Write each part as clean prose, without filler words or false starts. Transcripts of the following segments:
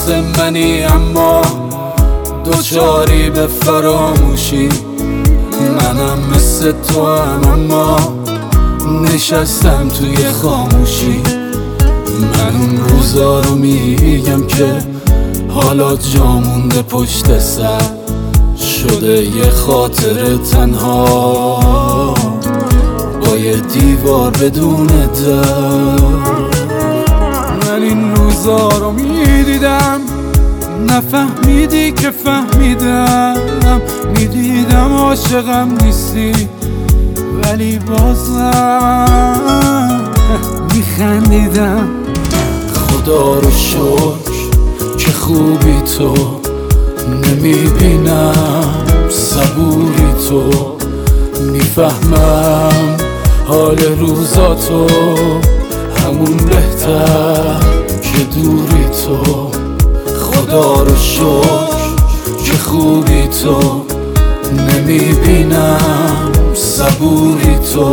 مثل منی اما دوچاری به فراموشی، منم مثل تو هم اما نشستم توی خاموشی. من اون روزا رو میگم که حالا جا مونده پشت سر، شده یه خاطر تنها با یه دیوار بدون در. من این روزا رو میدیدم نفهمیدی که فهمیدم، میدیدم عاشقم نیستی ولی بازم میخندیدم. خدا رو شکر که خوبی تو، نمیبینم صبوری تو، میفهمم حال روزاتو، همون بهتر که دوری تو. خدا رو شکر که خوبی تو، نمیبینم صبوری تو،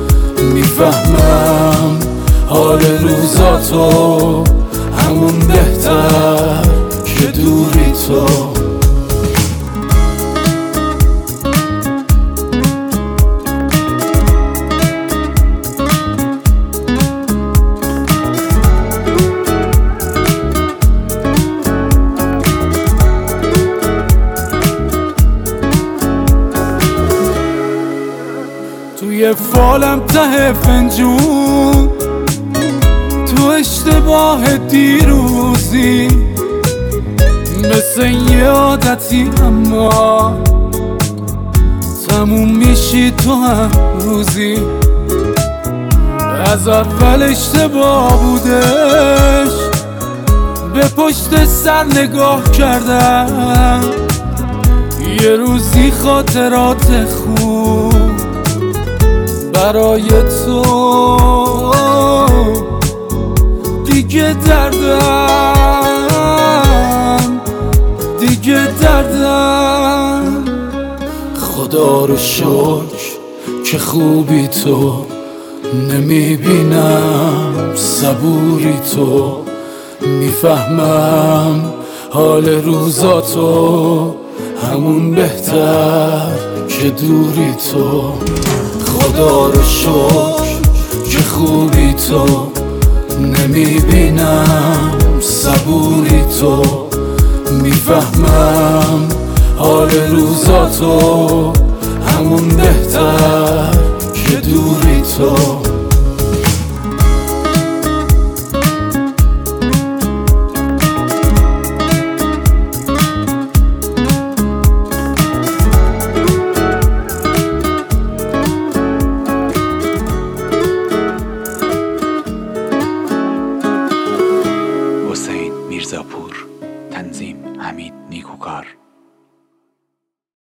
میفهمم حال روزاتو، همون بهتر که دوری تو. توی فالم ته فنجون، تو اشتباه دیروزی، مثل یه عادتی اما تموم میشی تو هم روزی. از اول اشتباه بودش، به پشت سر نگاه کردم، یه روزی خاطرات خوب برای تو دیگه دردم. خدا رو شکر که خوبی تو، نمیبینم صبوری تو، میفهمم حال روزاتو، همون بهتر که دوری تو. خدا رو شکر که خوبی تو، نمیبینم صبوری تو، میفهمم حال روزاتو، همون بهتر که دوری تو.